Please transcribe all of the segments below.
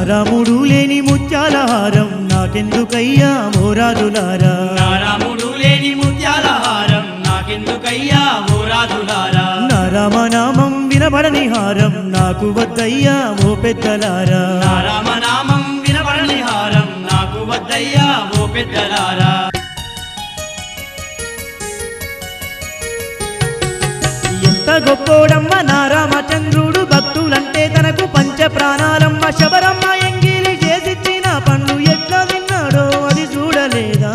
రాముడు లేని ముత్యాల హారం నాకెందుకయ్యా ఓ రాజులారా నా రాముడు లేని ముత్యాల హారం నాకెందుకయ్యా ఓ రాజులారా నా రామనామం వినబడని హారం నాకు వద్దయ్యా ఓ పెద్దలారా నా రామనామం వినబడని హారం నాకు వద్దయ్యా ఓ పెద్దలారా ఎంత గొప్పోడమ్మ నా రామచంద్రుడు భక్తులంటే తనకు పంచ ప్రాణాలమ్మ శబరమ్మ ఎంగిలి చేసిచ్చిన పండ్లు ఎట్లా విన్నాడో అది చూడలేదా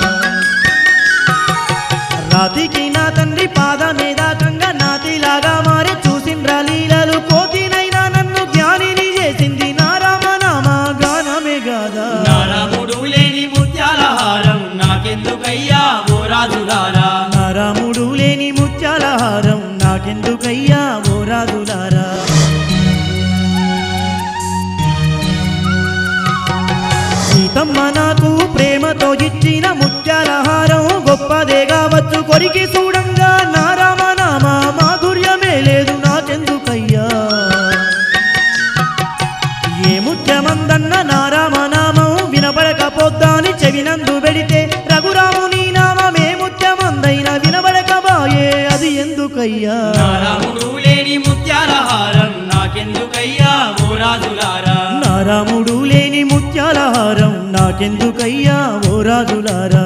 రాతికి నా తండ్రి పాదమే దాకంగా నాతిలాగా మారి చూసిండ్రా లీలలు కోతినైనా నన్ను జ్ఞానిని చేసింది నా రామనామ గానమే గాదా నా రాముడు లేని ముత్యాల హారం నాకెందుకయ్యా ఓ రాజులారా నా రాముడు లేని ముత్యాల హారం నాకెందుకయ్యా ఓ రాజులారా సీతమ్మ నాకు ప్రేమతో ఇచ్చిన ముత్యాల హారం గొప్పదే కావచ్చు కొరికి చూడంగా నా రామనామ మాధుర్యమే లేదు నాకెందుకయ్యా ఏ ముత్యమందన్న నా రామనామం వినబడకపోద్దాని చెవినందు పెడితే రఘురాముని నామమే ముత్యమందైన వినబడకబాయే అది ఎందుకయ్యా నా రాముడు లేని ముత్యాల హారం నాకెందుకయ్యా ఓ రాజులారా నా రాముడు లేని ముత్యాల హారం నాకెందుకయ్యా ఓ రాజులారా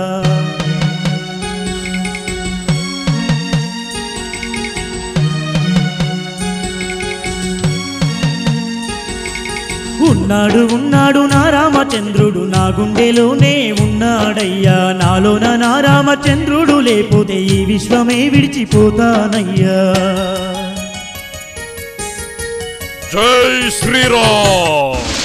ఉన్నాడు ఉన్నాడు నా రామచంద్రుడు నా గుండెలోనే ఉన్నాడయ్యా నాలోన నా రామచంద్రుడు లేకపోతే ఈ విశ్వమే విడిచిపోతానయ్యా జై శ్రీరామ్.